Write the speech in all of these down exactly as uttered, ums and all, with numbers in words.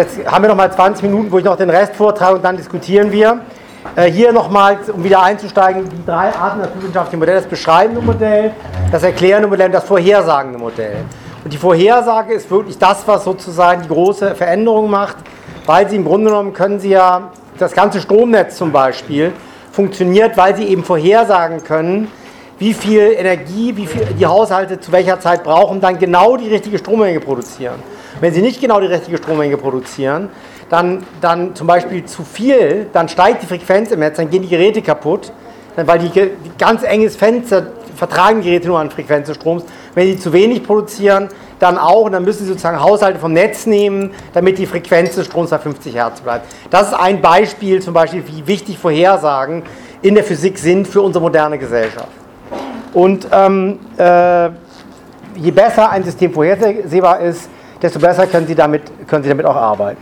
Jetzt haben wir noch mal zwanzig Minuten, wo ich noch den Rest vortrage und dann diskutieren wir. Äh, hier nochmal, um wieder einzusteigen, die drei Arten naturwissenschaftlichen Modelle: das beschreibende Modell, das erklärende Modell und das vorhersagende Modell. Und die Vorhersage ist wirklich das, was sozusagen die große Veränderung macht, weil sie im Grunde genommen können sie ja, das ganze Stromnetz zum Beispiel, funktioniert, weil sie eben vorhersagen können, wie viel Energie, wie viel die Haushalte zu welcher Zeit brauchen, dann genau die richtige Strommenge produzieren. Wenn sie nicht genau die richtige Strommenge produzieren, dann, dann zum Beispiel zu viel, dann steigt die Frequenz im Netz, dann gehen die Geräte kaputt, weil die, die ganz enges Fenster vertragen die Geräte nur an Frequenz des Stroms. Wenn sie zu wenig produzieren, dann auch, und dann müssen sie sozusagen Haushalte vom Netz nehmen, damit die Frequenz des Stroms bei fünfzig Hertz bleibt. Das ist ein Beispiel zum Beispiel, wie wichtig Vorhersagen in der Physik sind für unsere moderne Gesellschaft. Und ähm, äh, je besser ein System vorhersehbar ist, desto besser können Sie damit, können Sie damit auch arbeiten.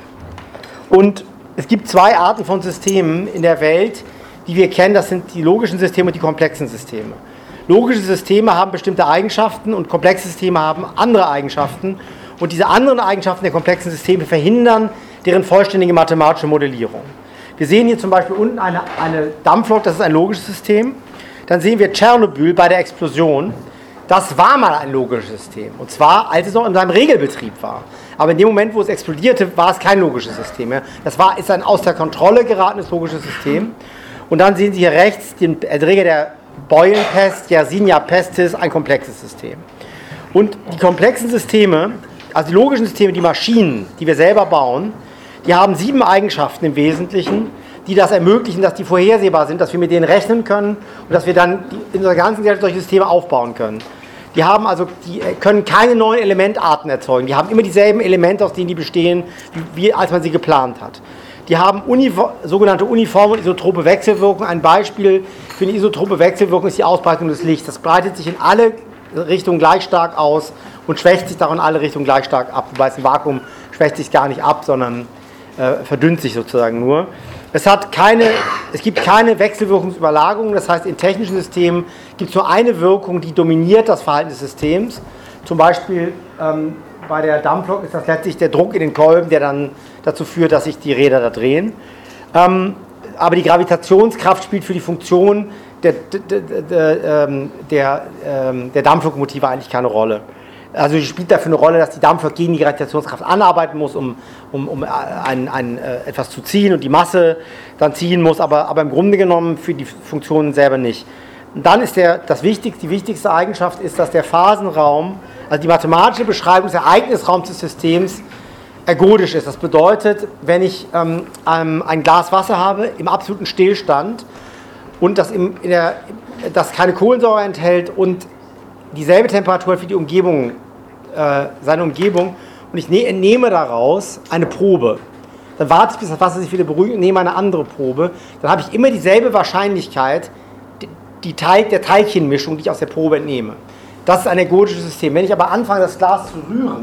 Und es gibt zwei Arten von Systemen in der Welt, die wir kennen. Das sind die logischen Systeme und die komplexen Systeme. Logische Systeme haben bestimmte Eigenschaften und komplexe Systeme haben andere Eigenschaften. Und diese anderen Eigenschaften der komplexen Systeme verhindern deren vollständige mathematische Modellierung. Wir sehen hier zum Beispiel unten eine, eine Dampflok, das ist ein logisches System. Dann sehen wir Tschernobyl bei der Explosion. Das war mal ein logisches System. Und zwar, als es noch in seinem Regelbetrieb war. Aber in dem Moment, wo es explodierte, war es kein logisches System mehr. Das war, ist ein aus der Kontrolle geratenes logisches System. Und dann sehen Sie hier rechts den Erreger der Beulenpest, Yersinia pestis, ein komplexes System. Und die komplexen Systeme, also die logischen Systeme, die Maschinen, die wir selber bauen, die haben sieben Eigenschaften im Wesentlichen, die das ermöglichen, dass die vorhersehbar sind, dass wir mit denen rechnen können und dass wir dann in unserer ganzen Gesellschaft solche Systeme aufbauen können. Die haben also, die können keine neuen Elementarten erzeugen. Die haben immer dieselben Elemente, aus denen die bestehen, wie, wie als man sie geplant hat. Die haben uniform, sogenannte uniforme und isotrope Wechselwirkung. Ein Beispiel für eine isotrope Wechselwirkung ist die Ausbreitung des Lichts. Das breitet sich in alle Richtungen gleich stark aus und schwächt sich darin in alle Richtungen gleich stark ab. Wobei es im Vakuum schwächt sich gar nicht ab, sondern äh, verdünnt sich sozusagen nur. Es, hat keine, es gibt keine Wechselwirkungsüberlagerung, das heißt, in technischen Systemen gibt es nur eine Wirkung, die dominiert das Verhalten des Systems. Zum Beispiel ähm, bei der Dampflok ist das letztlich der Druck in den Kolben, der dann dazu führt, dass sich die Räder da drehen. Ähm, aber die Gravitationskraft spielt für die Funktion der, der, der, der, der Dampflokomotive eigentlich keine Rolle. Also sie spielt dafür eine Rolle, dass die Dampflok gegen die Gravitationskraft anarbeiten muss, um, um, um ein, ein, etwas zu ziehen und die Masse dann ziehen muss, aber, aber im Grunde genommen für die Funktionen selber nicht. Und dann ist der, das wichtigste, die wichtigste Eigenschaft ist, dass der Phasenraum, also die mathematische Beschreibung des Ereignisraums des Systems, ergodisch ist. Das bedeutet, wenn ich ähm, ein Glas Wasser habe im absoluten Stillstand und das, im, in der, das keine Kohlensäure enthält und dieselbe Temperatur hat wie die Umgebung, äh, seine Umgebung, und ich ne, entnehme daraus eine Probe. Dann warte ich, bis das Wasser sich wieder beruhigt und nehme eine andere Probe. Dann habe ich immer dieselbe Wahrscheinlichkeit die Teil, der Teilchenmischung, die ich aus der Probe entnehme. Das ist ein ergodisches System. Wenn ich aber anfange, das Glas zu rühren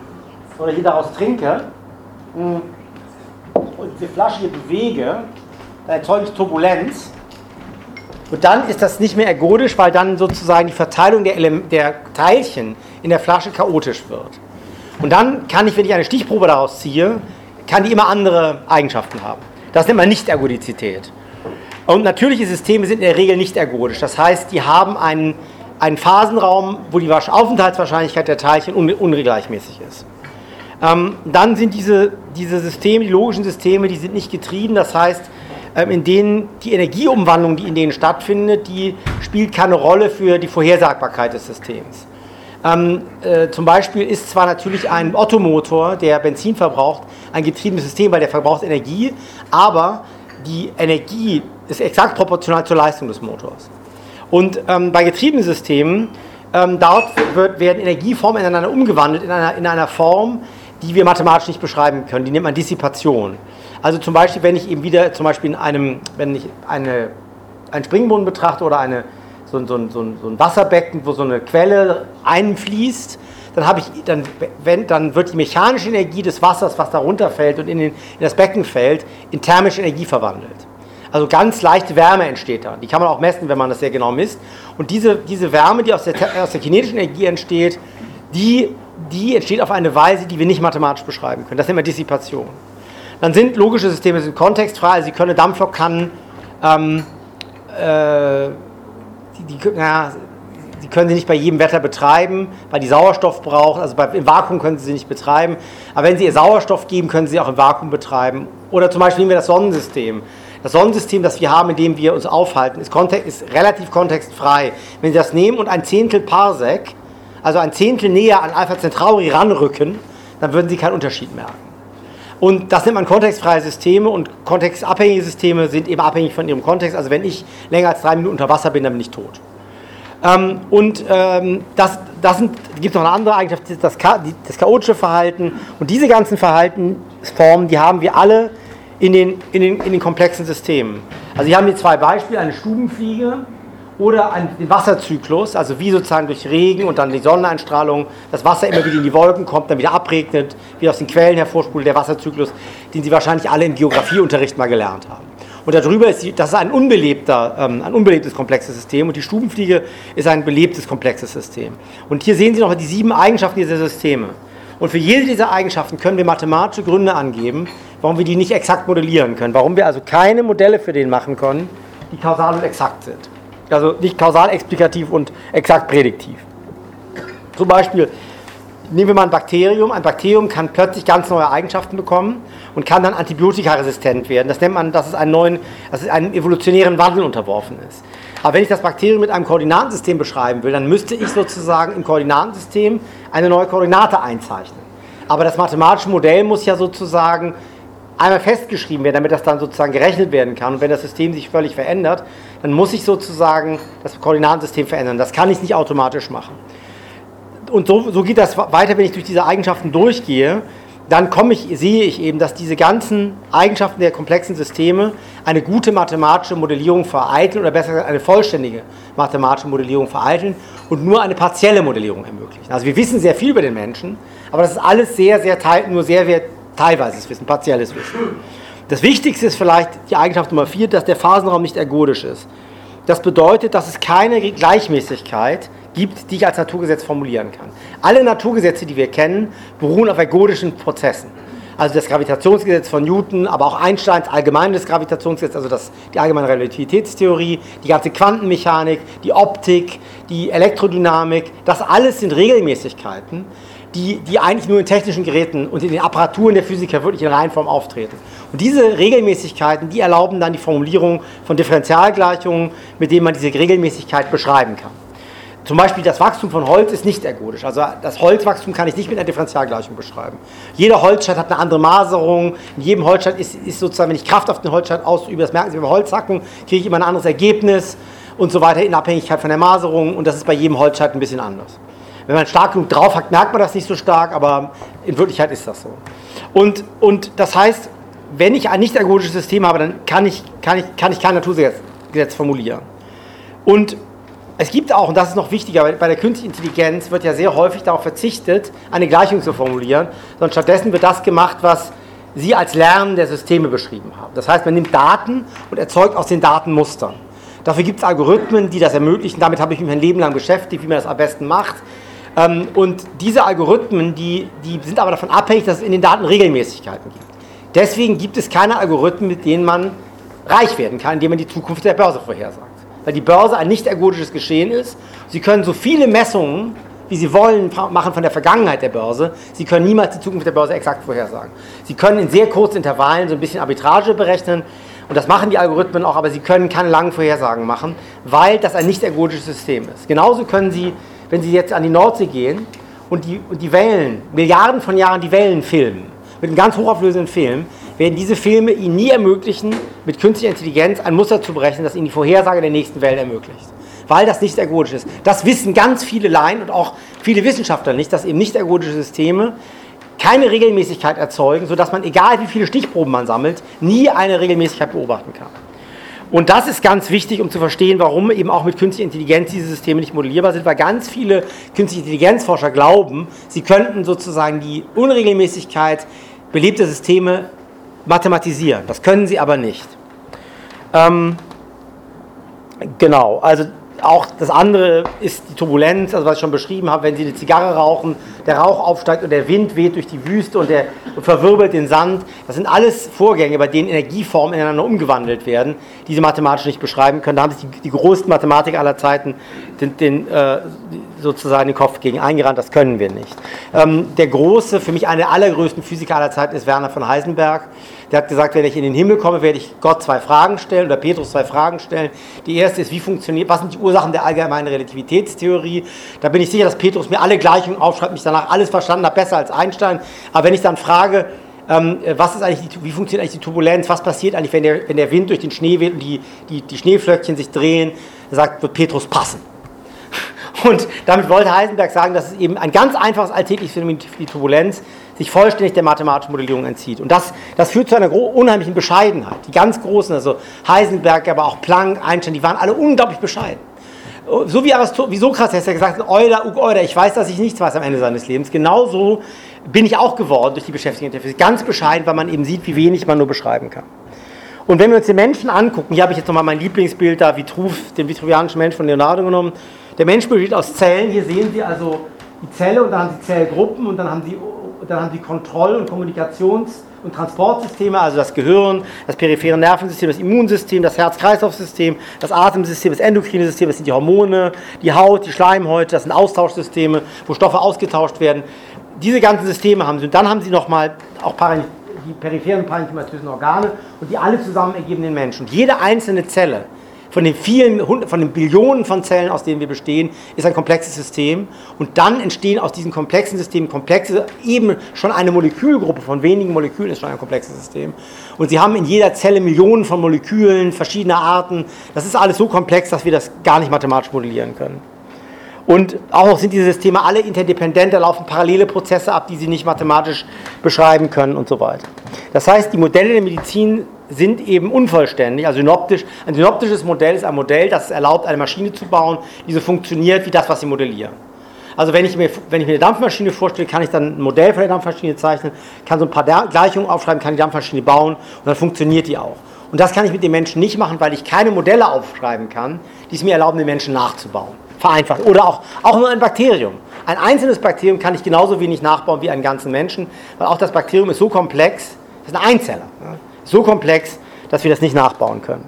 oder hier daraus trinke und die Flasche hier bewege, dann erzeuge ich Turbulenz. Und dann ist das nicht mehr ergodisch, weil dann sozusagen die Verteilung der, Ele- der Teilchen in der Flasche chaotisch wird. Und dann kann ich, wenn ich eine Stichprobe daraus ziehe, kann die immer andere Eigenschaften haben. Das nennt man Nicht-Ergodizität. Und natürliche Systeme sind in der Regel nicht ergodisch. Das heißt, die haben einen, einen Phasenraum, wo die Aufenthaltswahrscheinlichkeit der Teilchen un- ungleichmäßig ist. Ähm, dann sind diese, diese Systeme, die logischen Systeme, die sind nicht getrieben. Das heißt, in denen die Energieumwandlung, die in denen stattfindet, die spielt keine Rolle für die Vorhersagbarkeit des Systems. Ähm, äh, zum Beispiel ist zwar natürlich ein Ottomotor, der Benzin verbraucht, ein getriebenes System, weil der verbraucht Energie, aber die Energie ist exakt proportional zur Leistung des Motors. Und ähm, bei getriebenen Systemen, ähm, dort wird, werden Energieformen ineinander umgewandelt in einer, in einer Form, die wir mathematisch nicht beschreiben können. Die nennt man Dissipation. Also zum Beispiel, wenn ich eben wieder, zum Beispiel in einem, wenn ich eine, einen Springbrunnen betrachte oder eine, so, so, so, so ein Wasserbecken, wo so eine Quelle einfließt, dann, habe ich, dann, wenn, dann wird die mechanische Energie des Wassers, was da runterfällt und in, den, in das Becken fällt, in thermische Energie verwandelt. Also ganz leichte Wärme entsteht da. Die kann man auch messen, wenn man das sehr genau misst. Und diese, diese Wärme, die aus der, aus der kinetischen Energie entsteht, die die entsteht auf eine Weise, die wir nicht mathematisch beschreiben können. Das nennt man Dissipation. Dann sind logische Systeme sind kontextfrei, also Sie können eine Dampflok kann, ähm, äh, die, die, na, die können Sie nicht bei jedem Wetter betreiben, weil die Sauerstoff braucht, also bei, im Vakuum können Sie sie nicht betreiben, aber wenn Sie ihr Sauerstoff geben, können Sie sie auch im Vakuum betreiben. Oder zum Beispiel nehmen wir das Sonnensystem. Das Sonnensystem, das wir haben, in dem wir uns aufhalten, ist, kontext, ist relativ kontextfrei. Wenn Sie das nehmen und ein Zehntel Parsec, also ein Zehntel näher an Alpha Centauri ranrücken, dann würden Sie keinen Unterschied merken. Und das nennt man kontextfreie Systeme und kontextabhängige Systeme sind eben abhängig von ihrem Kontext. Also wenn ich länger als drei Minuten unter Wasser bin, dann bin ich tot. Ähm, und ähm, das, das gibt es noch eine andere Eigenschaft, das, die, das chaotische Verhalten. Und diese ganzen Verhaltensformen, die haben wir alle in den, in den, in den komplexen Systemen. Also hier haben wir zwei Beispiele, eine Stubenfliege oder ein, den Wasserzyklus, also wie sozusagen durch Regen und dann die Sonneneinstrahlung das Wasser immer wieder in die Wolken kommt, dann wieder abregnet, wieder aus den Quellen hervorsprudelt, der Wasserzyklus, den Sie wahrscheinlich alle im Geografieunterricht mal gelernt haben. Und darüber ist, die, das ist ein unbelebter, ähm, ein unbelebtes komplexes System und die Stubenfliege ist ein belebtes komplexes System. Und hier sehen Sie noch die sieben Eigenschaften dieser Systeme. Und für jede dieser Eigenschaften können wir mathematische Gründe angeben, warum wir die nicht exakt modellieren können, warum wir also keine Modelle für den machen können, die kausal und exakt sind. Also nicht kausal explikativ und exakt prädiktiv. Zum Beispiel nehmen wir mal ein Bakterium. Ein Bakterium kann plötzlich ganz neue Eigenschaften bekommen und kann dann antibiotikaresistent werden. Das nennt man, dass es einen neuen, dass es einem evolutionären Wandel unterworfen ist. Aber wenn ich das Bakterium mit einem Koordinatensystem beschreiben will, dann müsste ich sozusagen im Koordinatensystem eine neue Koordinate einzeichnen. Aber das mathematische Modell muss ja sozusagen einmal festgeschrieben werden, damit das dann sozusagen gerechnet werden kann. Und wenn das System sich völlig verändert, dann muss ich sozusagen das Koordinatensystem verändern. Das kann ich nicht automatisch machen. Und so, so geht das weiter, wenn ich durch diese Eigenschaften durchgehe, dann komme ich, sehe ich eben, dass diese ganzen Eigenschaften der komplexen Systeme eine gute mathematische Modellierung vereiteln oder besser gesagt eine vollständige mathematische Modellierung vereiteln und nur eine partielle Modellierung ermöglichen. Also wir wissen sehr viel über den Menschen, aber das ist alles sehr, sehr teil, nur sehr, sehr teilweises Wissen, partielles Wissen. Das Wichtigste ist vielleicht die Eigenschaft Nummer vier, dass der Phasenraum nicht ergodisch ist. Das bedeutet, dass es keine Gleichmäßigkeit gibt, die ich als Naturgesetz formulieren kann. Alle Naturgesetze, die wir kennen, beruhen auf ergodischen Prozessen. Also das Gravitationsgesetz von Newton, aber auch Einsteins allgemeines Gravitationsgesetz, also das, die allgemeine Relativitätstheorie, die ganze Quantenmechanik, die Optik, die Elektrodynamik, das alles sind Regelmäßigkeiten, die, die eigentlich nur in technischen Geräten und in den Apparaturen der Physiker wirklich in Reihenform auftreten. Und diese Regelmäßigkeiten, die erlauben dann die Formulierung von Differentialgleichungen, mit denen man diese Regelmäßigkeit beschreiben kann. Zum Beispiel das Wachstum von Holz ist nicht ergodisch. Also das Holzwachstum kann ich nicht mit einer Differentialgleichung beschreiben. Jeder Holzscheit hat eine andere Maserung. In jedem Holzscheit ist, ist sozusagen, wenn ich Kraft auf den Holzscheit ausübe, das merken Sie beim Holzhacken, kriege ich immer ein anderes Ergebnis und so weiter in Abhängigkeit von der Maserung. Und das ist bei jedem Holzscheit ein bisschen anders. Wenn man stark genug draufhackt, merkt man das nicht so stark, aber in Wirklichkeit ist das so. Und, und das heißt, wenn ich ein nicht ergodisches System habe, dann kann ich, kann ich, kann ich kein Naturgesetz formulieren. Und es gibt auch, und das ist noch wichtiger, bei der künstlichen Intelligenz wird ja sehr häufig darauf verzichtet, eine Gleichung zu formulieren, sondern stattdessen wird das gemacht, was Sie als Lernen der Systeme beschrieben haben. Das heißt, man nimmt Daten und erzeugt aus den Daten Mustern. Dafür gibt es Algorithmen, die das ermöglichen. Damit habe ich mich mein Leben lang beschäftigt, wie man das am besten macht. Und diese Algorithmen, die, die sind aber davon abhängig, dass es in den Daten Regelmäßigkeiten gibt. Deswegen gibt es keine Algorithmen, mit denen man reich werden kann, indem man die Zukunft der Börse vorhersagt. Weil die Börse ein nicht ergodisches Geschehen ist. Sie können so viele Messungen, wie Sie wollen, machen von der Vergangenheit der Börse. Sie können niemals die Zukunft der Börse exakt vorhersagen. Sie können in sehr kurzen Intervallen so ein bisschen Arbitrage berechnen. Und das machen die Algorithmen auch, aber sie können keine langen Vorhersagen machen, weil das ein nicht ergodisches System ist. Genauso können Sie, wenn Sie jetzt an die Nordsee gehen und die, und die Wellen, Milliarden von Jahren die Wellen filmen, mit einem ganz hochauflösenden Film, werden diese Filme Ihnen nie ermöglichen, mit künstlicher Intelligenz ein Muster zu berechnen, das Ihnen die Vorhersage der nächsten Wellen ermöglicht. Weil das nicht ergodisch ist. Das wissen ganz viele Laien und auch viele Wissenschaftler nicht, dass eben nicht ergodische Systeme keine Regelmäßigkeit erzeugen, sodass man, egal wie viele Stichproben man sammelt, nie eine Regelmäßigkeit beobachten kann. Und das ist ganz wichtig, um zu verstehen, warum eben auch mit künstlicher Intelligenz diese Systeme nicht modellierbar sind, weil ganz viele künstliche Intelligenzforscher glauben, sie könnten sozusagen die Unregelmäßigkeit belebter Systeme mathematisieren. Das können sie aber nicht. Ähm, genau, also auch das andere ist die Turbulenz, also was ich schon beschrieben habe, wenn Sie eine Zigarre rauchen, der Rauch aufsteigt und der Wind weht durch die Wüste und der verwirbelt den Sand. Das sind alles Vorgänge, bei denen Energieformen ineinander umgewandelt werden, die Sie mathematisch nicht beschreiben können. Da haben sich die, die größten Mathematiker aller Zeiten den, den, äh, sozusagen den Kopf gegen eingerannt, das können wir nicht. Ähm, der große, für mich einer der allergrößten Physiker aller Zeiten ist Werner von Heisenberg. Der hat gesagt, wenn ich in den Himmel komme, werde ich Gott zwei Fragen stellen oder Petrus zwei Fragen stellen. Die erste ist, wie funktioniert, was sind die Ursachen der allgemeinen Relativitätstheorie? Da bin ich sicher, dass Petrus mir alle Gleichungen aufschreibt, mich danach alles verstanden hat, besser als Einstein. Aber wenn ich dann frage, ähm, was ist eigentlich die, wie funktioniert eigentlich die Turbulenz, was passiert eigentlich, wenn der, wenn der Wind durch den Schnee weht und die, die, die Schneeflöckchen sich drehen, dann sagt, wird Petrus passen. Und damit wollte Heisenberg sagen, dass es eben ein ganz einfaches alltägliches Phänomen wie die Turbulenz sich vollständig der mathematischen Modellierung entzieht. Und das, das führt zu einer unheimlichen Bescheidenheit. Die ganz Großen, also Heisenberg, aber auch Planck, Einstein, die waren alle unglaublich bescheiden. So wie, Aristoteles, wie Sokrates, der gesagt hat, Euler, ug Euler, ich weiß, dass ich nichts weiß am Ende seines Lebens. Genauso bin ich auch geworden durch die Beschäftigung mit der Physik. Ganz bescheiden, weil man eben sieht, wie wenig man nur beschreiben kann. Und wenn wir uns den Menschen angucken, hier habe ich jetzt nochmal mein Lieblingsbild da, Vitruv, den vitruvianischen Mensch von Leonardo genommen. Der Mensch besteht aus Zellen. Hier sehen Sie also die Zelle und dann haben Sie Zellgruppen und dann haben Sie, dann haben Sie Kontroll- und Kommunikations- und Transportsysteme, also das Gehirn, das periphere Nervensystem, das Immunsystem, das Herz-Kreislauf-System, das Atemsystem, das endokrine System, das sind die Hormone, die Haut, die Schleimhäute, das sind Austauschsysteme, wo Stoffe ausgetauscht werden. Diese ganzen Systeme haben Sie. Und dann haben Sie nochmal auch die peripheren parenchymatösen Organe und die alle zusammen ergeben den Menschen. Und jede einzelne Zelle von den vielen, von den Billionen von Zellen, aus denen wir bestehen, ist ein komplexes System. Und dann entstehen aus diesen komplexen Systemen komplexe, eben schon eine Molekülgruppe von wenigen Molekülen ist schon ein komplexes System. Und Sie haben in jeder Zelle Millionen von Molekülen, verschiedener Arten. Das ist alles so komplex, dass wir das gar nicht mathematisch modellieren können. Und auch noch sind diese Systeme alle interdependent, da laufen parallele Prozesse ab, die Sie nicht mathematisch beschreiben können und so weiter. Das heißt, die Modelle der Medizin sind eben unvollständig, also synoptisch. Ein synoptisches Modell ist ein Modell, das es erlaubt, eine Maschine zu bauen, die so funktioniert wie das, was Sie modellieren. Also wenn ich mir, wenn ich mir eine Dampfmaschine vorstelle, kann ich dann ein Modell von der Dampfmaschine zeichnen, kann so ein paar Gleichungen aufschreiben, kann die Dampfmaschine bauen und dann funktioniert die auch. Und das kann ich mit den Menschen nicht machen, weil ich keine Modelle aufschreiben kann, die es mir erlauben, den Menschen nachzubauen. Vereinfacht. Oder auch, auch nur ein Bakterium. Ein einzelnes Bakterium kann ich genauso wenig nachbauen wie einen ganzen Menschen, weil auch das Bakterium ist so komplex, das ist ein Einzeller, ja, so komplex, dass wir das nicht nachbauen können.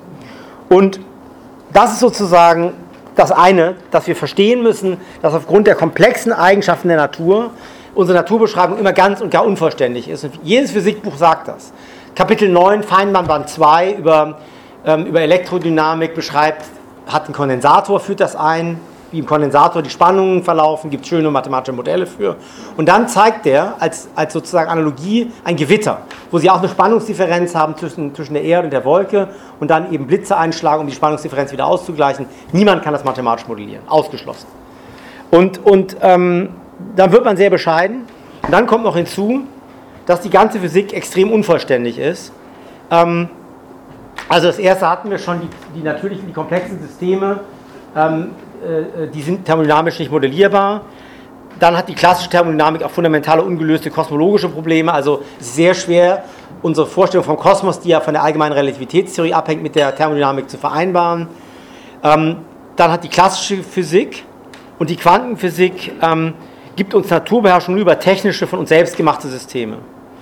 Und das ist sozusagen das eine, dass wir verstehen müssen, dass aufgrund der komplexen Eigenschaften der Natur unsere Naturbeschreibung immer ganz und gar unvollständig ist. Und jedes Physikbuch sagt das. Kapitel neun, Feynman Band zwei, über, ähm, über Elektrodynamik beschreibt, hat einen Kondensator, führt das ein, wie im Kondensator die Spannungen verlaufen, gibt es schöne mathematische Modelle für. Und dann zeigt er als, als sozusagen Analogie ein Gewitter, wo Sie auch eine Spannungsdifferenz haben zwischen, zwischen der Erde und der Wolke und dann eben Blitze einschlagen, um die Spannungsdifferenz wieder auszugleichen. Niemand kann das mathematisch modellieren, ausgeschlossen. Und, und ähm, dann wird man sehr bescheiden. Und dann kommt noch hinzu, dass die ganze Physik extrem unvollständig ist. Ähm, also das erste hatten wir schon, die, die natürlichen, die komplexen Systeme, ähm, äh, die sind thermodynamisch nicht modellierbar. Dann hat die klassische Thermodynamik auch fundamentale ungelöste kosmologische Probleme, also es ist sehr schwer, unsere Vorstellung vom Kosmos, die ja von der allgemeinen Relativitätstheorie abhängt, mit der Thermodynamik zu vereinbaren. Ähm, dann hat die klassische Physik und die Quantenphysik ähm, gibt uns Naturbeherrschung nur über technische, von uns selbst gemachte Systeme.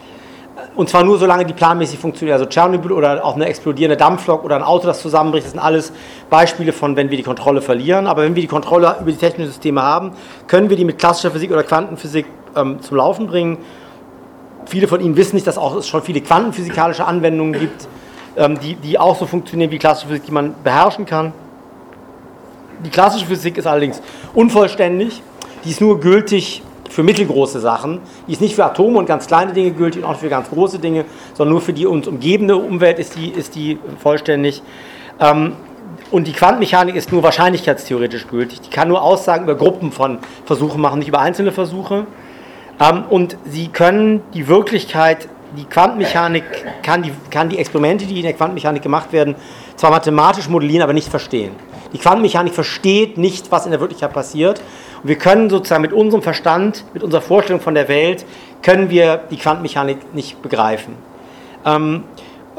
Und zwar nur, solange die planmäßig funktionieren. Also Tschernobyl oder auch eine explodierende Dampflok oder ein Auto, das zusammenbricht, das sind alles Beispiele von, wenn wir die Kontrolle verlieren. Aber wenn wir die Kontrolle über die technischen Systeme haben, können wir die mit klassischer Physik oder Quantenphysik ähm, zum Laufen bringen. Viele von Ihnen wissen nicht, dass auch es schon viele quantenphysikalische Anwendungen gibt, ähm, die, die auch so funktionieren wie klassische Physik, die man beherrschen kann. Die klassische Physik ist allerdings unvollständig. Die ist nur gültig für mittelgroße Sachen. Die ist nicht für Atome und ganz kleine Dinge gültig und auch für ganz große Dinge, sondern nur für die uns umgebende Umwelt ist die, ist die vollständig. Ähm, und die Quantenmechanik ist nur wahrscheinlichkeitstheoretisch gültig. Die kann nur Aussagen über Gruppen von Versuchen machen, nicht über einzelne Versuche. Ähm, und sie können die Wirklichkeit, die Quantenmechanik kann die, kann die Experimente, die in der Quantenmechanik gemacht werden, zwar mathematisch modellieren, aber nicht verstehen. Die Quantenmechanik versteht nicht, was in der Wirklichkeit passiert. Und wir können sozusagen mit unserem Verstand, mit unserer Vorstellung von der Welt, können wir die Quantenmechanik nicht begreifen. Ähm,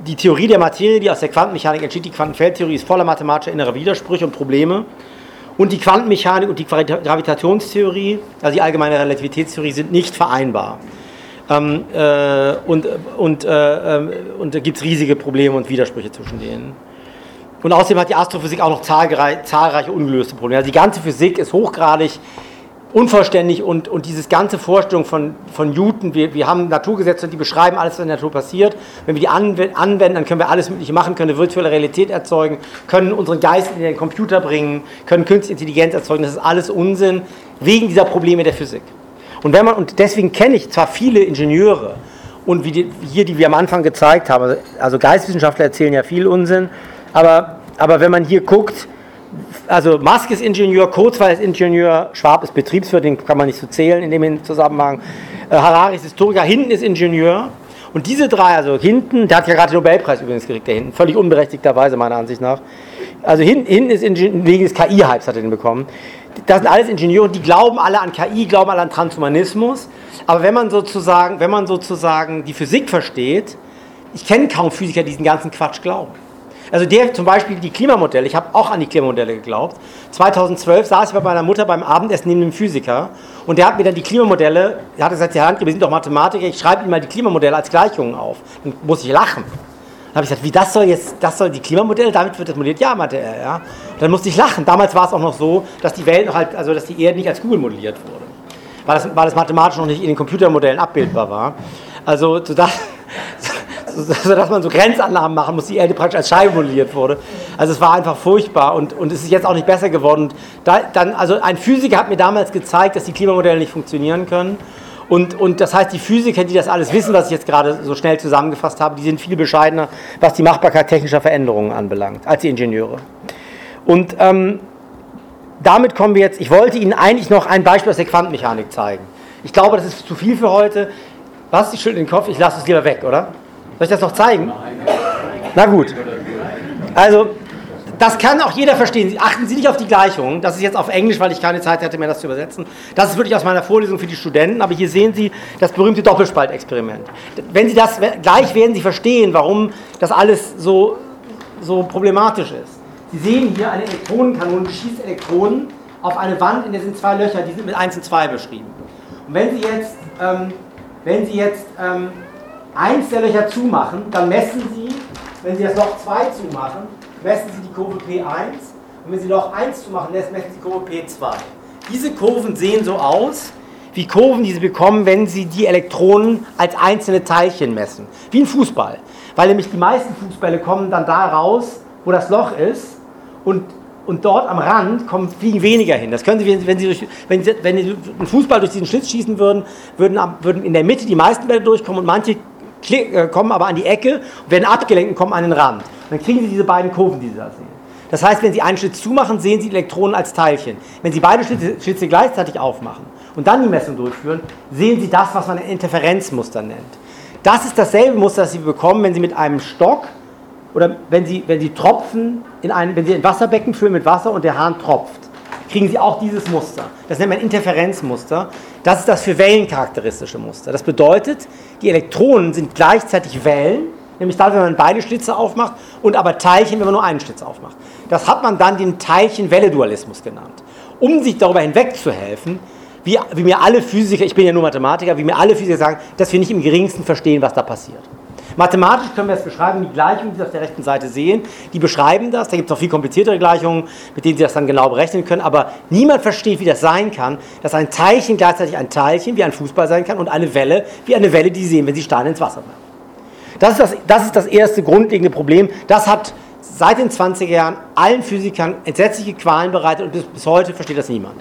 die Theorie der Materie, die aus der Quantenmechanik entsteht, die Quantenfeldtheorie, ist voller mathematischer innerer Widersprüche und Probleme. Und die Quantenmechanik und die Gravitationstheorie, also die allgemeine Relativitätstheorie, sind nicht vereinbar. Ähm, äh, und, und, äh, äh, und da gibt es riesige Probleme und Widersprüche zwischen denen. Und außerdem hat die Astrophysik auch noch zahlreiche, zahlreiche ungelöste Probleme. Also die ganze Physik ist hochgradig unvollständig und, und diese ganze Vorstellung von, von Newton, wir, wir haben Naturgesetze, die beschreiben alles, was in der Natur passiert. Wenn wir die anwenden, dann können wir alles Mögliche machen, können eine virtuelle Realität erzeugen, können unseren Geist in den Computer bringen, können künstliche Intelligenz erzeugen. Das ist alles Unsinn wegen dieser Probleme der Physik. Und, wenn man, und deswegen kenne ich zwar viele Ingenieure, und wie die, hier, die wir am Anfang gezeigt haben, also Geisteswissenschaftler erzählen ja viel Unsinn, aber, aber wenn man hier guckt, also Musk ist Ingenieur, Kurzweil ist Ingenieur, Schwab ist Betriebswirt, den kann man nicht so zählen in dem Zusammenhang. Äh, Harari ist Historiker, Hinton ist Ingenieur. Und diese drei, also Hinton, der hat ja gerade den Nobelpreis übrigens gekriegt, der Hinton, völlig unberechtigterweise meiner Ansicht nach. Also Hinton ist Ingenieur, wegen des K I-Hypes hat er den bekommen. Das sind alles Ingenieure, die glauben alle an K I, glauben alle an Transhumanismus. Aber wenn man sozusagen, wenn man sozusagen die Physik versteht, ich kenne kaum Physiker, die diesen ganzen Quatsch glauben. Also der zum Beispiel die Klimamodelle, ich habe auch an die Klimamodelle geglaubt. zweitausendzwölf saß ich bei meiner Mutter beim Abendessen neben einem Physiker und der hat mir dann die Klimamodelle, er hat gesagt, Herr Handke, wir sind doch Mathematiker, ich schreibe Ihnen mal die Klimamodelle als Gleichungen auf. Dann muss ich lachen. Dann habe ich gesagt, wie das soll jetzt, das soll die Klimamodelle, damit wird das modelliert? Ja, meinte er, ja. Und dann musste ich lachen. Damals war es auch noch so, dass die Welt noch halt, also dass die Erde nicht als Kugel modelliert wurde. Weil das, weil das mathematisch noch nicht in den Computermodellen abbildbar war. Also, so das, so dass man so Grenzannahmen machen muss, die Erde praktisch als Scheibe modelliert wurde. Also es war einfach furchtbar und, und es ist jetzt auch nicht besser geworden. Da, dann, also ein Physiker hat mir damals gezeigt, dass die Klimamodelle nicht funktionieren können. Und, und das heißt, die Physiker, die das alles wissen, was ich jetzt gerade so schnell zusammengefasst habe, die sind viel bescheidener, was die Machbarkeit technischer Veränderungen anbelangt, als die Ingenieure. Und ähm, damit kommen wir jetzt, ich wollte Ihnen eigentlich noch ein Beispiel aus der Quantenmechanik zeigen. Ich glaube, das ist zu viel für heute. Was? Ich schüttle den Kopf, ich lasse es lieber weg, oder? Soll ich das noch zeigen? Na gut. Also, das kann auch jeder verstehen. Achten Sie nicht auf die Gleichung. Das ist jetzt auf Englisch, weil ich keine Zeit hatte, mir das zu übersetzen. Das ist wirklich aus meiner Vorlesung für die Studenten. Aber hier sehen Sie das berühmte Doppelspaltexperiment. Wenn Sie das, gleich werden Sie verstehen, warum das alles so, so problematisch ist. Sie sehen hier eine Elektronenkanone, die schießt Elektronen auf eine Wand, in der sind zwei Löcher, die sind mit eins und zwei beschrieben. Und wenn Sie jetzt, ähm, wenn Sie jetzt ähm, eins der Löcher zumachen, dann messen Sie, wenn Sie das Loch zwei zumachen, messen Sie die Kurve P eins und wenn Sie Loch eins zumachen, messen Sie die Kurve P zwei. Diese Kurven sehen so aus, wie Kurven, die Sie bekommen, wenn Sie die Elektronen als einzelne Teilchen messen. Wie ein Fußball. Weil nämlich die meisten Fußbälle kommen dann da raus, wo das Loch ist und, und dort am Rand kommen, fliegen weniger hin. Das können Sie, wenn Sie, durch, wenn Sie, wenn Sie einen Fußball durch diesen Schlitz schießen würden, würden, würden in der Mitte die meisten Bälle durchkommen und manche kommen aber an die Ecke und werden abgelenkt und kommen an den Rand. Dann kriegen Sie diese beiden Kurven, die Sie da sehen. Das heißt, wenn Sie einen Schlitz zumachen, sehen Sie die Elektronen als Teilchen. Wenn Sie beide Schlitze, Schlitze gleichzeitig aufmachen und dann die Messung durchführen, sehen Sie das, was man ein Interferenzmuster nennt. Das ist dasselbe Muster, das Sie bekommen, wenn Sie mit einem Stock oder wenn Sie, wenn Sie Tropfen in ein, wenn Sie ein Wasserbecken füllen mit Wasser und der Hahn tropft, kriegen Sie auch dieses Muster. Das nennt man Interferenzmuster. Das ist das für Wellen charakteristische Muster. Das bedeutet, die Elektronen sind gleichzeitig Wellen, nämlich dann, wenn man beide Schlitze aufmacht, und aber Teilchen, wenn man nur einen Schlitz aufmacht. Das hat man dann den Teilchen-Welle-Dualismus genannt. Um sich darüber hinwegzuhelfen, wie, wie mir alle Physiker, ich bin ja nur Mathematiker, wie mir alle Physiker sagen, dass wir nicht im geringsten verstehen, was da passiert. Mathematisch können wir es beschreiben, die Gleichungen, die Sie auf der rechten Seite sehen, die beschreiben das, da gibt es noch viel kompliziertere Gleichungen, mit denen Sie das dann genau berechnen können, aber niemand versteht, wie das sein kann, dass ein Teilchen gleichzeitig ein Teilchen, wie ein Fußball sein kann, und eine Welle, wie eine Welle, die Sie sehen, wenn Sie Steine ins Wasser werfen. Das ist das, das ist das erste grundlegende Problem, das hat seit den zwanziger Jahren allen Physikern entsetzliche Qualen bereitet und bis, bis heute versteht das niemand.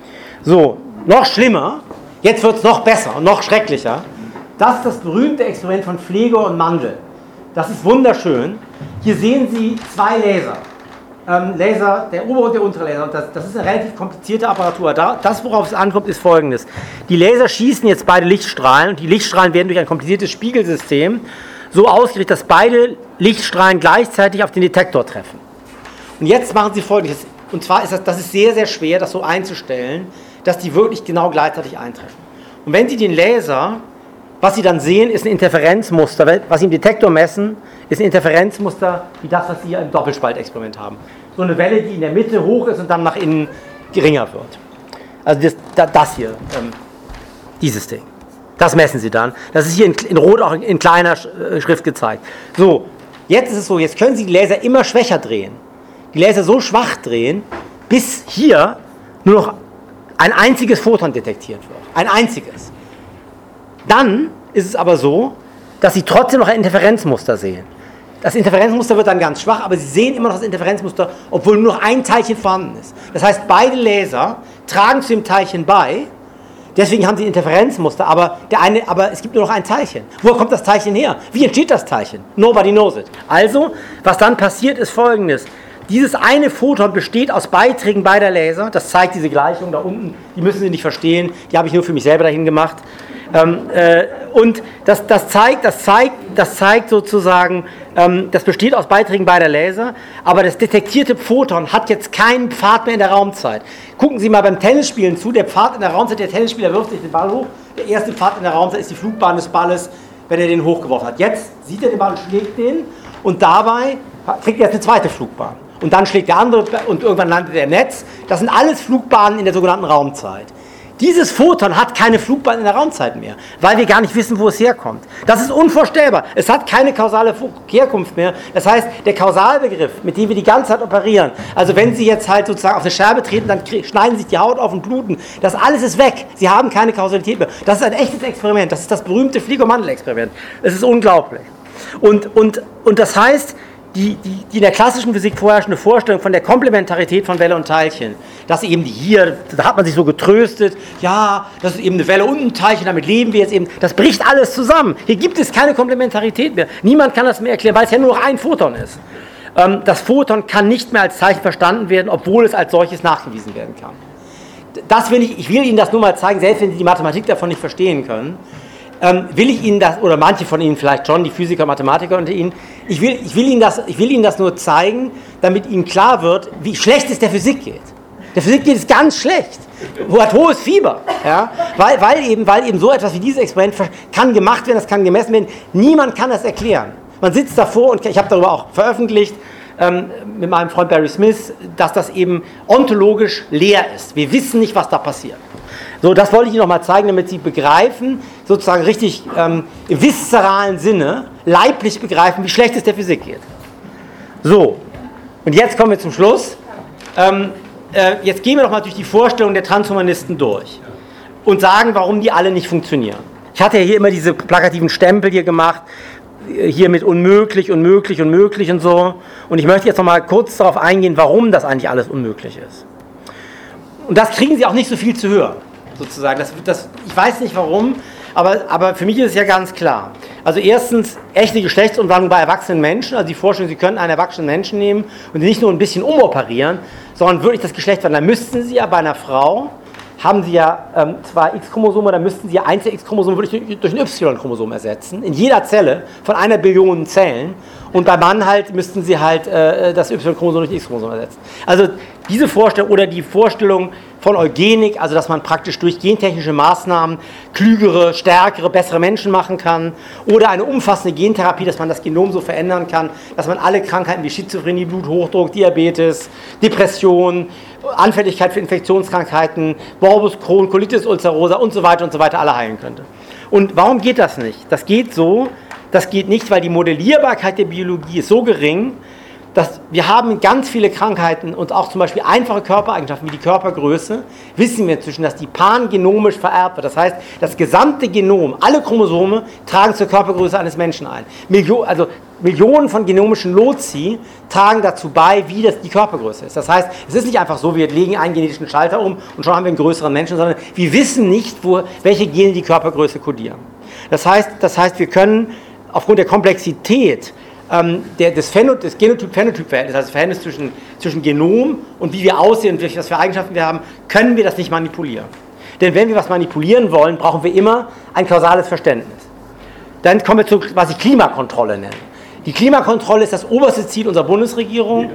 So, noch schlimmer, jetzt wird es noch besser und noch schrecklicher. Das ist das berühmte Experiment von Pfleger und Mandel. Das ist wunderschön. Hier sehen Sie zwei Laser. Ähm, Laser, der obere und der untere Laser. Und das, das ist eine relativ komplizierte Apparatur. Da, das, worauf es ankommt, ist Folgendes. Die Laser schießen jetzt beide Lichtstrahlen und die Lichtstrahlen werden durch ein kompliziertes Spiegelsystem so ausgerichtet, dass beide Lichtstrahlen gleichzeitig auf den Detektor treffen. Und jetzt machen Sie Folgendes. Und zwar ist das, das ist sehr, sehr schwer, das so einzustellen, dass die wirklich genau gleichzeitig eintreffen. Und wenn Sie den Laser, was Sie dann sehen, ist ein Interferenzmuster. Was Sie im Detektor messen, ist ein Interferenzmuster wie das, was Sie im Doppelspaltexperiment haben. So eine Welle, die in der Mitte hoch ist und dann nach innen geringer wird. Also das, das hier, ähm, dieses Ding. Das messen Sie dann. Das ist hier in, in Rot auch in, in kleiner Schrift gezeigt. So, jetzt ist es so, jetzt können Sie die Laser immer schwächer drehen. Die Laser so schwach drehen, bis hier nur noch ein einziges Photon detektiert wird. Ein einziges. Dann ist es aber so, dass Sie trotzdem noch ein Interferenzmuster sehen. Das Interferenzmuster wird dann ganz schwach, aber Sie sehen immer noch das Interferenzmuster, obwohl nur noch ein Teilchen vorhanden ist. Das heißt, beide Laser tragen zu dem Teilchen bei, deswegen haben Sie ein Interferenzmuster, aber, der eine, aber es gibt nur noch ein Teilchen. Woher kommt das Teilchen her? Wie entsteht das Teilchen? Nobody knows it. Also, was dann passiert, ist Folgendes. Dieses eine Photon besteht aus Beiträgen beider Laser, das zeigt diese Gleichung da unten, die müssen Sie nicht verstehen, die habe ich nur für mich selber dahin gemacht. Ähm, äh, und das, das, zeigt, das, zeigt, das zeigt sozusagen, ähm, das besteht aus Beiträgen beider Laser, aber das detektierte Photon hat jetzt keinen Pfad mehr in der Raumzeit. Gucken Sie mal beim Tennisspielen zu, der Pfad in der Raumzeit, der Tennisspieler wirft sich den Ball hoch, der erste Pfad in der Raumzeit ist die Flugbahn des Balles, wenn er den hochgeworfen hat. Jetzt sieht er den Ball und schlägt den und dabei kriegt er jetzt eine zweite Flugbahn. Und dann schlägt der andere und irgendwann landet er im Netz. Das sind alles Flugbahnen in der sogenannten Raumzeit. Dieses Photon hat keine Flugbahn in der Raumzeit mehr, weil wir gar nicht wissen, wo es herkommt. Das ist unvorstellbar. Es hat keine kausale Herkunft mehr. Das heißt, der Kausalbegriff, mit dem wir die ganze Zeit operieren, also wenn Sie jetzt halt sozusagen auf eine Scherbe treten, dann schneiden sich die Haut auf und bluten. Das alles ist weg. Sie haben keine Kausalität mehr. Das ist ein echtes Experiment. Das ist das berühmte Flieger-Mandel-Experiment. Es ist unglaublich. Und, und, und das heißt, Die, die, die in der klassischen Physik vorherrschende Vorstellung von der Komplementarität von Welle und Teilchen, dass eben die hier, da hat man sich so getröstet, ja, das ist eben eine Welle und ein Teilchen, damit leben wir jetzt eben, das bricht alles zusammen. Hier gibt es keine Komplementarität mehr. Niemand kann das mehr erklären, weil es ja nur noch ein Photon ist. Ähm, das Photon kann nicht mehr als Zeichen verstanden werden, obwohl es als solches nachgewiesen werden kann. Das will ich, ich will Ihnen das nur mal zeigen, selbst wenn Sie die Mathematik davon nicht verstehen können. Ähm, will ich Ihnen das, oder manche von Ihnen vielleicht schon, die Physiker, Mathematiker unter Ihnen, ich will, ich will Ihnen das, ich will Ihnen das nur zeigen, damit Ihnen klar wird, wie schlecht es der Physik geht. Der Physik geht es ganz schlecht. Hat hohes Fieber. Ja? Weil, weil, eben, weil eben so etwas wie dieses Experiment kann gemacht werden, das kann gemessen werden. Niemand kann das erklären. Man sitzt davor und ich habe darüber auch veröffentlicht, ähm, mit meinem Freund Barry Smith, dass das eben ontologisch leer ist. Wir wissen nicht, was da passiert. So, das wollte ich Ihnen noch mal zeigen, damit Sie begreifen, sozusagen richtig ähm, im viszeralen Sinne, leiblich begreifen, wie schlecht es der Physik geht. So, und jetzt kommen wir zum Schluss. Ähm, äh, jetzt gehen wir noch mal durch die Vorstellung der Transhumanisten durch und sagen, warum die alle nicht funktionieren. Ich hatte ja hier immer diese plakativen Stempel hier gemacht, hier mit unmöglich, unmöglich, unmöglich und so. Und ich möchte jetzt noch mal kurz darauf eingehen, warum das eigentlich alles unmöglich ist. Und das kriegen Sie auch nicht so viel zu hören. Sozusagen. Das, das, ich weiß nicht warum, aber, aber für mich ist es ja ganz klar. Also erstens, echte Geschlechtsumwandlung bei erwachsenen Menschen, also die Vorstellung, Sie können einen erwachsenen Menschen nehmen und nicht nur ein bisschen umoperieren, sondern wirklich das Geschlecht wandeln. Da müssten Sie ja bei einer Frau, haben Sie ja ähm, zwei X-Chromosome, da müssten Sie ja ein X-Chromosom wirklich durch, durch ein Y-Chromosom ersetzen, in jeder Zelle von einer Billion Zellen. Und beim Mann halt müssten Sie halt äh, das Y-Chromosom durch ein X-Chromosom ersetzen. Also diese Vorstellung oder die Vorstellung von Eugenik, also dass man praktisch durch gentechnische Maßnahmen klügere, stärkere, bessere Menschen machen kann, oder eine umfassende Gentherapie, dass man das Genom so verändern kann, dass man alle Krankheiten wie Schizophrenie, Bluthochdruck, Diabetes, Depression, Anfälligkeit für Infektionskrankheiten, Morbus Crohn, Colitis ulcerosa und so weiter und so weiter alle heilen könnte. Und warum geht das nicht? Das geht so, das geht nicht, weil die Modellierbarkeit der Biologie ist so gering, dass wir haben ganz viele Krankheiten und auch zum Beispiel einfache Körpereigenschaften wie die Körpergröße, wissen wir inzwischen, dass die pangenomisch vererbt wird. Das heißt, das gesamte Genom, alle Chromosome tragen zur Körpergröße eines Menschen ein. Millio- also Millionen von genomischen Loci tragen dazu bei, wie das die Körpergröße ist. Das heißt, es ist nicht einfach so, wir legen einen genetischen Schalter um und schon haben wir einen größeren Menschen, sondern wir wissen nicht, wo, welche Gene die Körpergröße kodieren. Das heißt, das heißt, wir können aufgrund der Komplexität ähm, der, des, Phäno- des Genotyp-Phänotyp-Verhältnisses, also das Verhältnis zwischen, zwischen Genom und wie wir aussehen und was für Eigenschaften wir haben, können wir das nicht manipulieren. Denn wenn wir was manipulieren wollen, brauchen wir immer ein kausales Verständnis. Dann kommen wir zu, was ich Klimakontrolle nenne. Die Klimakontrolle ist das oberste Ziel unserer Bundesregierung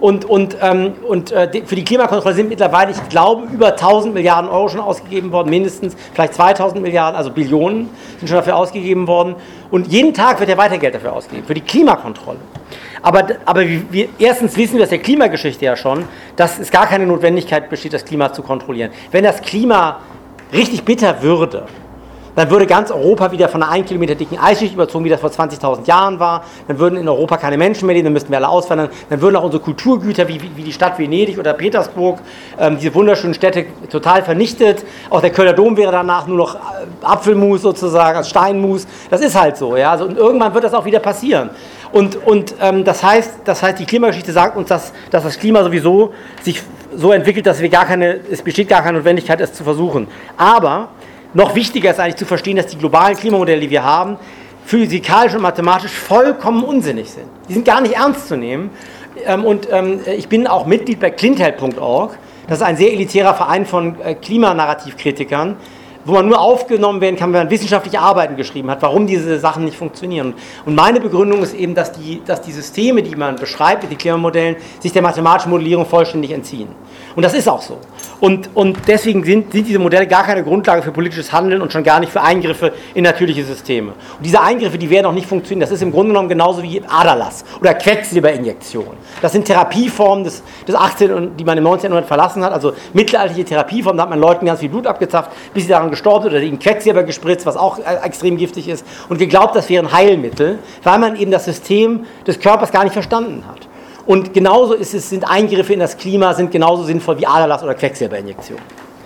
Und, und, ähm, und äh, für die Klimakontrolle sind mittlerweile, ich glaube, über tausend Milliarden Euro schon ausgegeben worden, mindestens, vielleicht zweitausend Milliarden, also Billionen sind schon dafür ausgegeben worden. Und jeden Tag wird ja weiter Geld dafür ausgegeben, für die Klimakontrolle. Aber, aber wir, erstens wissen wir aus der Klimageschichte ja schon, dass es gar keine Notwendigkeit besteht, das Klima zu kontrollieren. Wenn das Klima richtig bitter würde, dann würde ganz Europa wieder von einer ein Kilometer dicken Eisschicht überzogen, wie das vor zwanzigtausend Jahren war. Dann würden in Europa keine Menschen mehr leben, dann müssten wir alle auswandern. Dann würden auch unsere Kulturgüter, wie, wie die Stadt Venedig oder Petersburg, ähm, diese wunderschönen Städte, total vernichtet. Auch der Kölner Dom wäre danach nur noch Apfelmus sozusagen, als Steinmus. Das ist halt so. Ja? Also, und irgendwann wird das auch wieder passieren. Und, und ähm, das heißt, das heißt, die Klimageschichte sagt uns, dass, dass das Klima sowieso sich so entwickelt, dass wir gar keine, es besteht gar keine Notwendigkeit, es zu versuchen. Aber noch wichtiger ist eigentlich zu verstehen, dass die globalen Klimamodelle, die wir haben, physikalisch und mathematisch vollkommen unsinnig sind. Die sind gar nicht ernst zu nehmen. Und ich bin auch Mitglied bei Clintel Punkt org. Das ist ein sehr elitärer Verein von Klimanarrativkritikern, wo man nur aufgenommen werden kann, wenn man wissenschaftliche Arbeiten geschrieben hat, warum diese Sachen nicht funktionieren. Und meine Begründung ist eben, dass die, dass die Systeme, die man beschreibt mit den Klimamodellen, sich der mathematischen Modellierung vollständig entziehen. Und das ist auch so. Und, und deswegen sind, sind diese Modelle gar keine Grundlage für politisches Handeln und schon gar nicht für Eingriffe in natürliche Systeme. Und diese Eingriffe, die werden auch nicht funktionieren. Das ist im Grunde genommen genauso wie Aderlass oder Quecksilberinjektion. Das sind Therapieformen des, des achtzehnten. die man im neunzehnten. Jahrhundert verlassen hat, also mittelalterliche Therapieformen. Da hat man Leuten ganz viel Blut abgezapft, bis sie daran gestorben sind oder ihnen Quecksilber gespritzt, was auch extrem giftig ist. Und geglaubt, das wären Heilmittel, weil man eben das System des Körpers gar nicht verstanden hat. Und genauso ist es, sind Eingriffe in das Klima sind genauso sinnvoll wie Aderlass oder Quecksilberinjektion.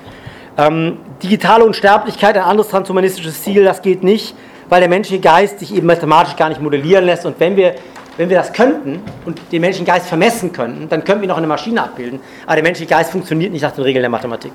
Ähm, digitale Unsterblichkeit, ein anderes transhumanistisches Ziel, das geht nicht, weil der menschliche Geist sich eben mathematisch gar nicht modellieren lässt. Und wenn wir, wenn wir das könnten und den menschlichen Geist vermessen könnten, dann könnten wir noch eine Maschine abbilden. Aber der menschliche Geist funktioniert nicht nach den Regeln der Mathematik.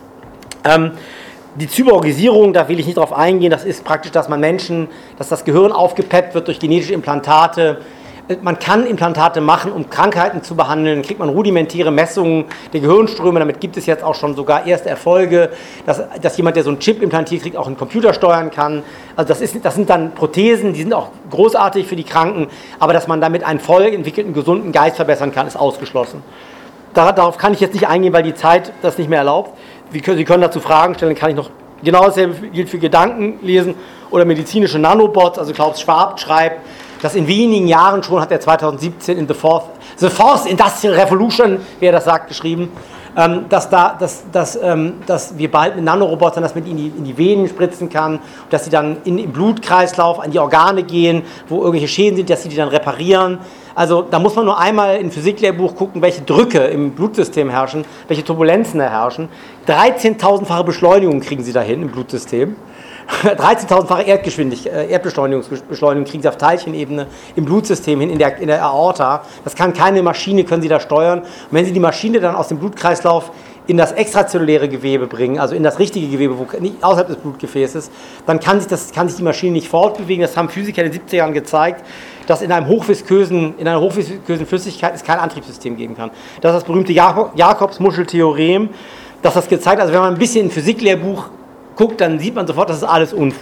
Ähm, Die Zyborgisierung, da will ich nicht drauf eingehen, das ist praktisch, dass man Menschen, dass das Gehirn aufgepeppt wird durch genetische Implantate. Man kann Implantate machen, um Krankheiten zu behandeln, dann kriegt man rudimentäre Messungen der Gehirnströme, damit gibt es jetzt auch schon sogar erste Erfolge, dass, dass jemand, der so einen Chip implantiert kriegt, auch einen Computer steuern kann. Also das, ist, das sind dann Prothesen, die sind auch großartig für die Kranken, aber dass man damit einen voll entwickelten, gesunden Geist verbessern kann, ist ausgeschlossen. Darauf kann ich jetzt nicht eingehen, weil die Zeit das nicht mehr erlaubt. Sie können dazu Fragen stellen, kann ich noch genau dasselbe gilt für Gedanken lesen oder medizinische Nanobots. Also Klaus Schwab schreibt, dass in wenigen Jahren schon, hat er zweitausendsiebzehn in The Fourth, The Fourth Industrial Revolution, wie er das sagt, geschrieben, ähm, dass, da, dass, dass, ähm, dass wir bald mit Nanorobotern das mit in die, in die Venen spritzen kann, dass sie dann in, im Blutkreislauf an die Organe gehen, wo irgendwelche Schäden sind, dass sie die dann reparieren. Also da muss man nur einmal in Physiklehrbuch gucken, welche Drücke im Blutsystem herrschen, welche Turbulenzen da herrschen. dreizehntausendfache Beschleunigung kriegen sie dahin im Blutsystem. dreizehntausendfache Erdgeschwindigkeit, Erdbeschleunigung kriegen sie auf Teilchenebene im Blutsystem hin, in der, in der Aorta. Das kann keine Maschine, können sie da steuern. Und wenn sie die Maschine dann aus dem Blutkreislauf in das extrazelluläre Gewebe bringen, also in das richtige Gewebe, wo nicht außerhalb des Blutgefäßes, dann kann sich, das, kann sich die Maschine nicht fortbewegen. Das haben Physiker in den siebziger Jahren gezeigt, dass in, einem hochviskösen, in einer hochviskösen Flüssigkeit es kein Antriebssystem geben kann. Das ist das berühmte Jakobs-Muschel-Theorem, das das gezeigt hat. Also wenn man ein bisschen im Physiklehrbuch guckt, dann sieht man sofort, das ist alles Unfug.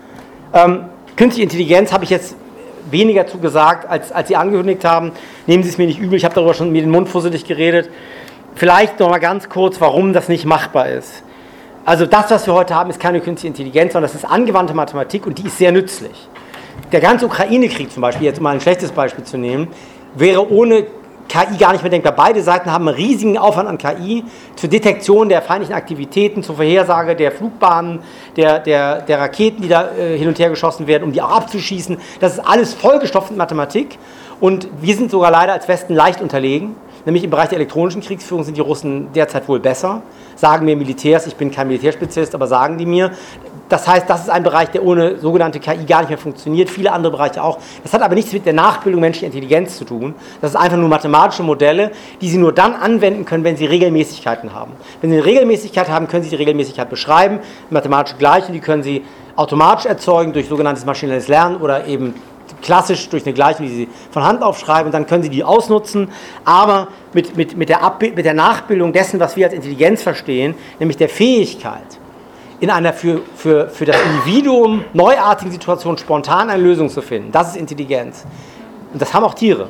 Ähm, künstliche Intelligenz habe ich jetzt weniger zu gesagt, als, als Sie angekündigt haben. Nehmen Sie es mir nicht übel, ich habe darüber schon mir den Mund fusselig geredet. Vielleicht noch mal ganz kurz, warum das nicht machbar ist. Also das, was wir heute haben, ist keine künstliche Intelligenz, sondern das ist angewandte Mathematik und die ist sehr nützlich. Der ganze Ukraine-Krieg zum Beispiel, jetzt mal ein schlechtes Beispiel zu nehmen, wäre ohne K I gar nicht mehr denkbar. Beide Seiten haben einen riesigen Aufwand an K I zur Detektion der feindlichen Aktivitäten, zur Vorhersage der Flugbahnen, der, der, der Raketen, die da äh, hin und her geschossen werden, um die auch abzuschießen. Das ist alles vollgestopft mit Mathematik und wir sind sogar leider als Westen leicht unterlegen. Nämlich im Bereich der elektronischen Kriegsführung sind die Russen derzeit wohl besser. Sagen mir Militärs, ich bin kein Militärspezialist, aber sagen die mir. Das heißt, das ist ein Bereich, der ohne sogenannte K I gar nicht mehr funktioniert. Viele andere Bereiche auch. Das hat aber nichts mit der Nachbildung menschlicher Intelligenz zu tun. Das ist einfach nur mathematische Modelle, die Sie nur dann anwenden können, wenn Sie Regelmäßigkeiten haben. Wenn Sie eine Regelmäßigkeit haben, können Sie die Regelmäßigkeit beschreiben. Mathematische Gleichungen, die können Sie automatisch erzeugen durch sogenanntes maschinelles Lernen oder eben klassisch durch eine Gleichung, die Sie von Hand aufschreiben, und dann können Sie die ausnutzen, aber mit, mit, mit, der Abbild, mit der Nachbildung dessen, was wir als Intelligenz verstehen, nämlich der Fähigkeit, in einer für, für, für das Individuum neuartigen Situation spontan eine Lösung zu finden. Das ist Intelligenz. Und das haben auch Tiere.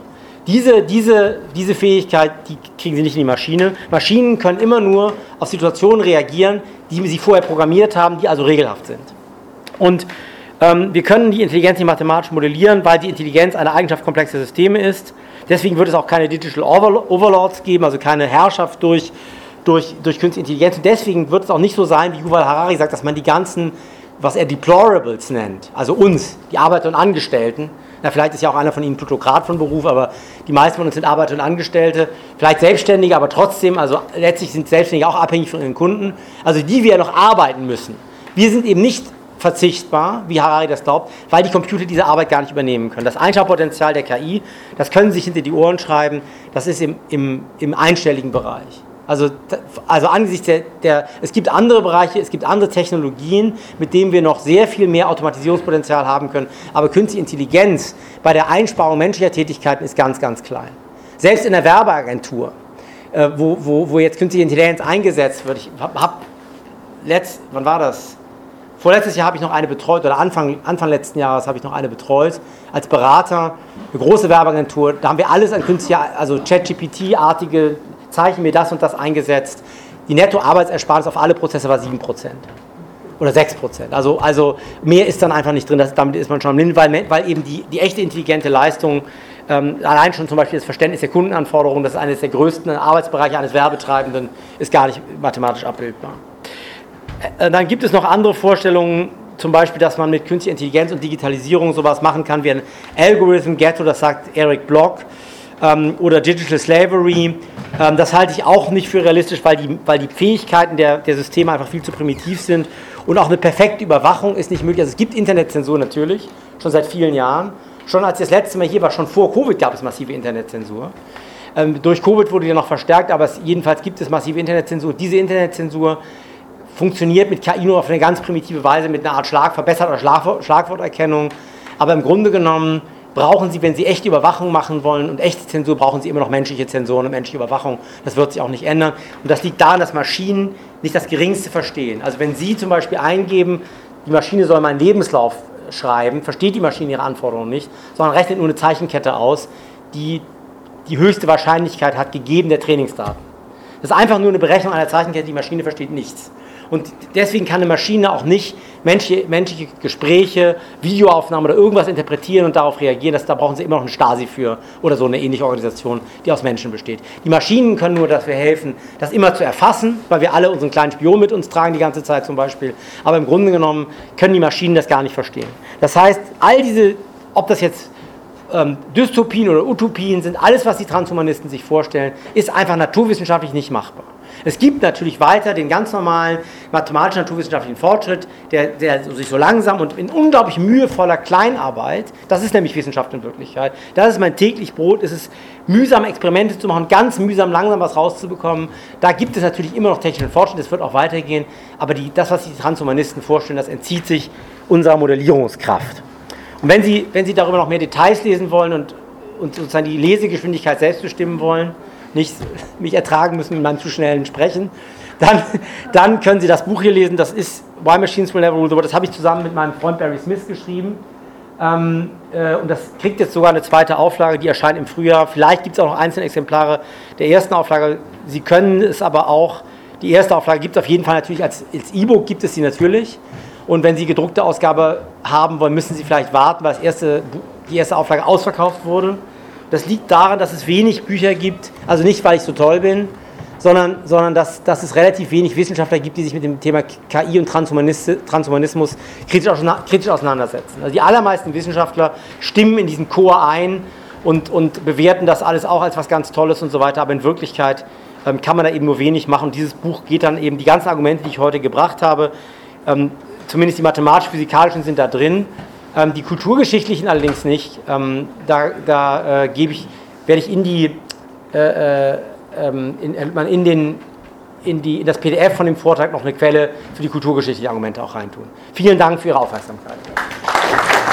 Diese, diese, diese Fähigkeit, die kriegen Sie nicht in die Maschine. Maschinen können immer nur auf Situationen reagieren, die sie vorher programmiert haben, die also regelhaft sind. Und ähm, wir können die Intelligenz nicht mathematisch modellieren, weil die Intelligenz eine Eigenschaft komplexer Systeme ist. Deswegen wird es auch keine Digital Overlords geben, also keine Herrschaft durch, durch, durch künstliche Intelligenz. Und deswegen wird es auch nicht so sein, wie Yuval Harari sagt, dass man die ganzen, was er Deplorables nennt, also uns, die Arbeiter und Angestellten, na, vielleicht ist ja auch einer von Ihnen Plutokrat von Beruf, aber die meisten von uns sind Arbeiter und Angestellte, vielleicht Selbstständige, aber trotzdem, also letztlich sind Selbstständige auch abhängig von ihren Kunden, also die wir noch arbeiten müssen. Wir sind eben nicht verzichtbar, wie Harari das glaubt, weil die Computer diese Arbeit gar nicht übernehmen können. Das Einsparpotenzial der K I, das können Sie sich hinter die Ohren schreiben, das ist im, im, im einstelligen Bereich. Also, also angesichts der, der, es gibt andere Bereiche, es gibt andere Technologien, mit denen wir noch sehr viel mehr Automatisierungspotenzial haben können, aber künstliche Intelligenz bei der Einsparung menschlicher Tätigkeiten ist ganz, ganz klein. Selbst in der Werbeagentur, äh, wo, wo, wo jetzt künstliche Intelligenz eingesetzt wird, ich habe, hab letzt, wann war das? Vorletztes Jahr habe ich noch eine betreut, oder Anfang, Anfang letzten Jahres habe ich noch eine betreut, als Berater, eine große Werbeagentur, da haben wir alles an künstlicher, also ChatGPT-artige Zeichen mir das und das eingesetzt. Die Nettoarbeitsersparnis auf alle Prozesse war sieben Prozent oder sechs Prozent. Also, also mehr ist dann einfach nicht drin, das, damit ist man schon am Limit, weil, weil eben die, die echte intelligente Leistung, ähm, allein schon zum Beispiel das Verständnis der Kundenanforderungen, das ist eines der größten Arbeitsbereiche eines Werbetreibenden, ist gar nicht mathematisch abbildbar. Äh, dann gibt es noch andere Vorstellungen, zum Beispiel, dass man mit künstlicher Intelligenz und Digitalisierung sowas machen kann wie ein Algorithm Ghetto, das sagt Eric Bloch, ähm, oder Digital Slavery. Ähm, das halte ich auch nicht für realistisch, weil die, weil die Fähigkeiten der, der Systeme einfach viel zu primitiv sind und auch eine perfekte Überwachung ist nicht möglich. Also es gibt Internetzensur natürlich, schon seit vielen Jahren. Schon als ich das letzte Mal hier war, schon vor Covid gab es massive Internetzensur. Ähm, durch Covid wurde die noch verstärkt, aber es, jedenfalls gibt es massive Internetzensur. Diese Internetzensur funktioniert mit K I nur auf eine ganz primitive Weise, mit einer Art Schlag, verbesserter Schlagwort, Schlagworterkennung. Aber im Grunde genommen brauchen Sie, wenn Sie echte Überwachung machen wollen und echte Zensur, brauchen Sie immer noch menschliche Zensoren und menschliche Überwachung. Das wird sich auch nicht ändern. Und das liegt daran, dass Maschinen nicht das Geringste verstehen. Also wenn Sie zum Beispiel eingeben, die Maschine soll meinen Lebenslauf schreiben, versteht die Maschine ihre Anforderungen nicht, sondern rechnet nur eine Zeichenkette aus, die die höchste Wahrscheinlichkeit hat, gegeben der Trainingsdaten. Das ist einfach nur eine Berechnung einer Zeichenkette, die Maschine versteht nichts. Und deswegen kann eine Maschine auch nicht menschliche, menschliche Gespräche, Videoaufnahmen oder irgendwas interpretieren und darauf reagieren. Das, da brauchen Sie immer noch eine Stasi für oder so eine ähnliche Organisation, die aus Menschen besteht. Die Maschinen können nur dafür helfen, das immer zu erfassen, weil wir alle unseren kleinen Spion mit uns tragen die ganze Zeit zum Beispiel. Aber im Grunde genommen können die Maschinen das gar nicht verstehen. Das heißt, all diese, ob das jetzt ähm, Dystopien oder Utopien sind, alles, was die Transhumanisten sich vorstellen, ist einfach naturwissenschaftlich nicht machbar. Es gibt natürlich weiter den ganz normalen mathematischen naturwissenschaftlichen Fortschritt, der, der sich so langsam und in unglaublich mühevoller Kleinarbeit, das ist nämlich Wissenschaft in Wirklichkeit, das ist mein täglich Brot, es ist mühsam Experimente zu machen, ganz mühsam langsam was rauszubekommen. Da gibt es natürlich immer noch technischen Fortschritt, das wird auch weitergehen, aber die, das, was sich die Transhumanisten vorstellen, das entzieht sich unserer Modellierungskraft. Und wenn Sie, wenn Sie darüber noch mehr Details lesen wollen und, und sozusagen die Lesegeschwindigkeit selbst bestimmen wollen, nicht mich ertragen müssen mit meinem zu schnellen Sprechen, dann, dann können Sie das Buch hier lesen, das ist Why Machines Will Never Rule the World, das habe ich zusammen mit meinem Freund Barry Smith geschrieben ähm, äh, und das kriegt jetzt sogar eine zweite Auflage, die erscheint im Frühjahr, vielleicht gibt es auch noch einzelne Exemplare der ersten Auflage, Sie können es aber auch, die erste Auflage gibt es auf jeden Fall natürlich, als, als E-Book gibt es sie natürlich und wenn Sie gedruckte Ausgabe haben wollen, müssen Sie vielleicht warten, weil das erste, die erste Auflage ausverkauft wurde. Das liegt daran, dass es wenig Bücher gibt, also nicht, weil ich so toll bin, sondern, sondern dass, dass es relativ wenig Wissenschaftler gibt, die sich mit dem Thema K I und Transhumanismus kritisch, kritisch auseinandersetzen. Also die allermeisten Wissenschaftler stimmen in diesen Chor ein und, und bewerten das alles auch als was ganz Tolles und so weiter, aber in Wirklichkeit ähm, kann man da eben nur wenig machen und dieses Buch geht dann eben, die ganzen Argumente, die ich heute gebracht habe, ähm, zumindest die mathematisch-physikalischen sind da drin, Ähm, die kulturgeschichtlichen allerdings nicht. Ähm, da da äh, gebe ich, werde ich in die äh, äh, in, in, den, in, die, in das P D F von dem Vortrag noch eine Quelle für die kulturgeschichtlichen Argumente auch reintun. Vielen Dank für Ihre Aufmerksamkeit.